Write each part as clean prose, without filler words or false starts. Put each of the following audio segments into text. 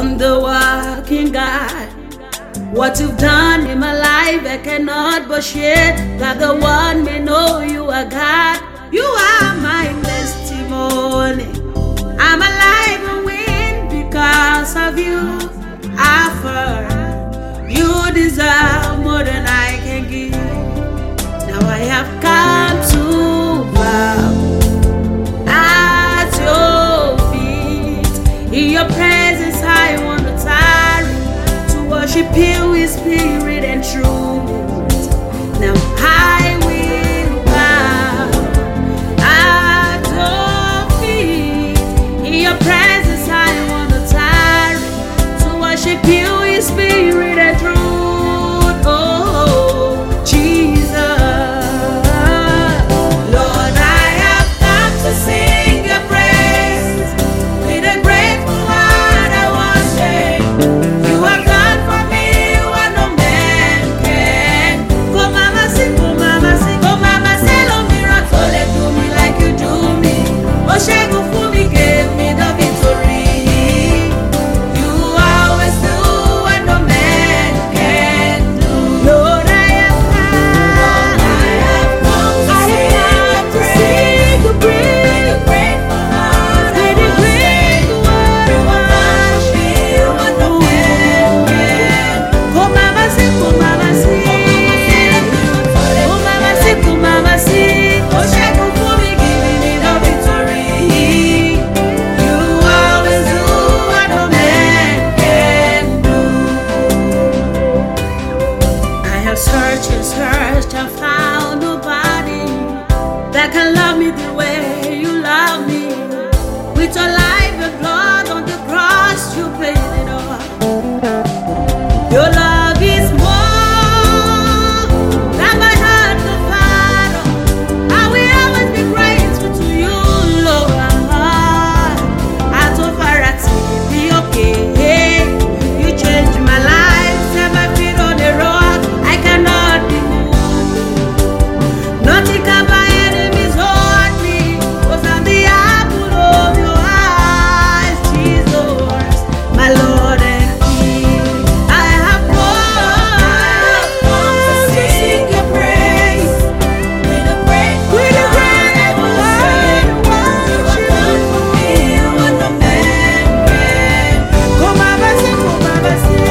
wonder working God. What you've done in my life, I cannot but share, that the one may know you are God. You are my testimony. I'm alive and win because of you. Offer, you deserve more than I can give. Now I have come to bow at your feet. In your presence I want to tarry, to worship you with spirit and truth. Now I will bow at your feet. In your presence I want to tarry, to worship you with spirit and truth. Oh, Jesus. Lord, I have come to sing your praise. With a grateful heart I worship. You have done for me what no man can. Go mama sing, go mama sing, go mama say no miracle, let do me like you do me. Oh, shego for me, gave me the victory. You always do what no man can do. Lord, I have come to sing your praise. With a grateful heart I worship. You have done for me what no man can. Go mama sing, go mama sing. Go mama sing, go mama sing. Oh, shego for me, giving me the victory. You always do what no man can do. I have searched and searched and found nobody that can love me the way you love me. With your life and blood on the cross, you paid it all. Your love is more than my heart can fathom. I will always be grateful to you, Lord. At all far at be okay. You changed my life, set my feet on the rock. I cannot be moved. Nothing can my enemies hold me, 'cause I'm the apple of your eyes, Jesus, my Lord and King. I have come to sing your praise. With a grateful heart I worship. You have done for me what no man can. Go mama sing, go mama sing.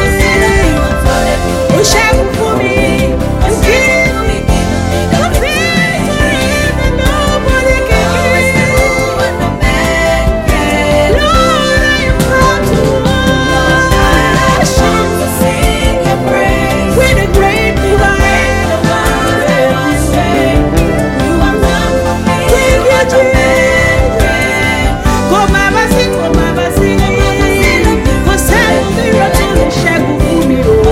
Oh, shego for me, you give me the victory that nobody can give. What no man can. Lord, I have come to worship. To sing your praise. With a grateful heart I worship. You have done for me what no man can. Go mama sing, go mama sing. Go sing miracle, shego for me, oh.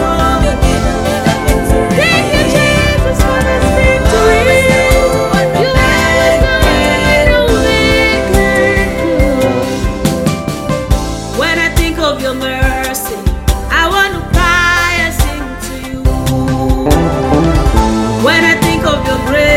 Thank you, Jesus, for this victory. You always know what no man can do. When I think of your mercy, I want to cry and sing to you. When I think of your grace,